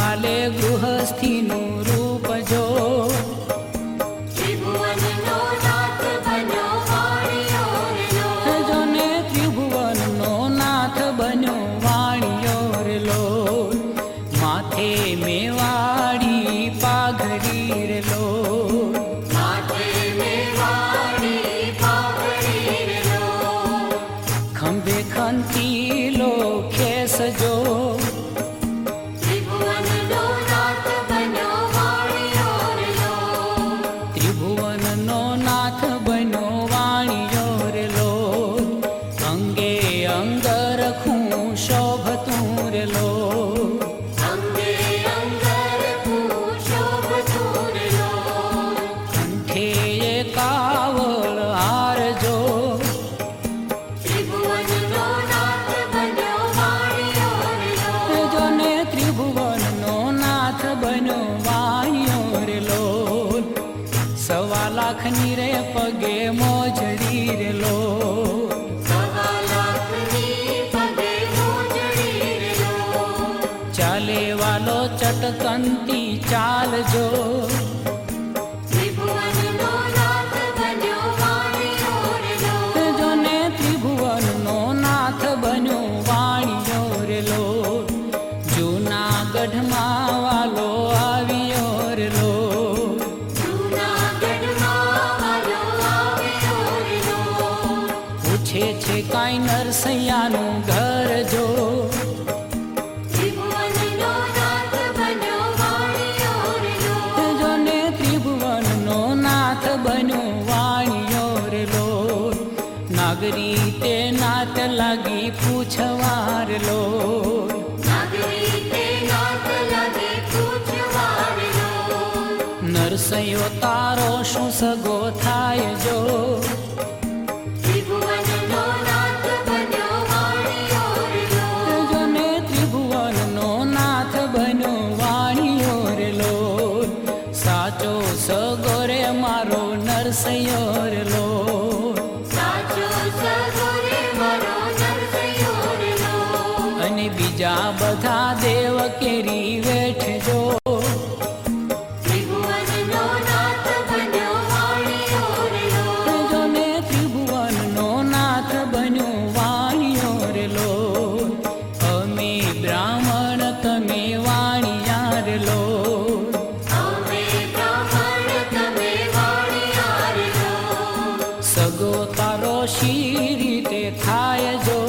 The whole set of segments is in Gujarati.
વાલે ગૃહસ્થીનું રૂપ જો જોને ત્રિભુવનનો નાથ બન્યો વાણિયો રે લોલ માથે મેવાડી પાઘડી રે લોલ ખંભે ખંતીલો ખેસ જો ત્રિભુવનનો નાથ બન્યો વાણિયો રે લોલ અંગે અંગ રખું શોભતું રે લોલ કંઠે કાવળ હાર જો જોને ત્રિભુવનનો નાથ બન્યો વાણિયો રે લોલ 1.25 લાખની રે પગે મોજડી રે લોલ ચાલે વાલો ચટકંતી ચાલજો જોને ત્રિભુવનનો નાથ બન્યો વાણિયો રે લોલ જૂનાગઢમાં વાલો આવ્યો રે લોલ પૂછે છે કાંઈ નરસૈયાનું ઘર જો જોને ત્રિભુવનનો નાથ બન્યો વાણિયો રે લોલ નાગરી તે નાત લાગી પૂછવાર લોલ નરસૈયો તારો શું સગો થાય જો જોને ત્રિભુવનનો નાથ બન્યો વાણિયો રે લોલ સાચો સગો રે મારો નરસૈયો રે લોલ અને બીજા બધા દેવ કેરી વેઠજો જોને ત્રિભુવનનો નાથ બન્યો વાણિયો રે લોલ અમે બ્રાહ્મણ તમે વાણિયા રે લોલ સગો તારો શી રીતે થાય જો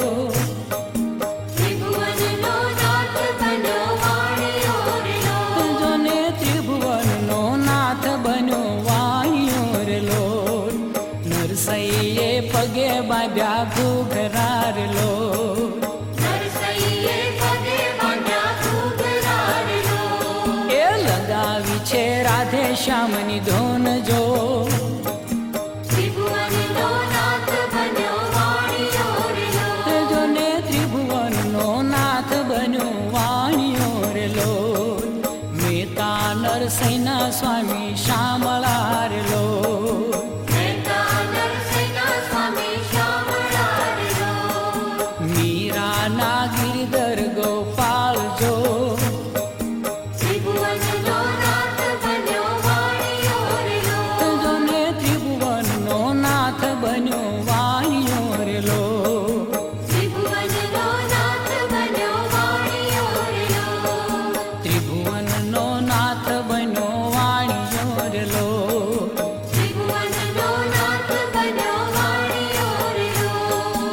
જોને ત્રિભુવનનો નાથ બન્યો વાણિયો રે લોલ નરસૈયે પગે બાંધ્યા ઘૂઘરા રે લોલ એ લગાવી છે રાધે શ્યામની ધૂન જો જોને ત્રિભુવનનો નાથ બન્યો વાણિયો રે લોલ મેતા નરસૈના સ્વામી શ્યામ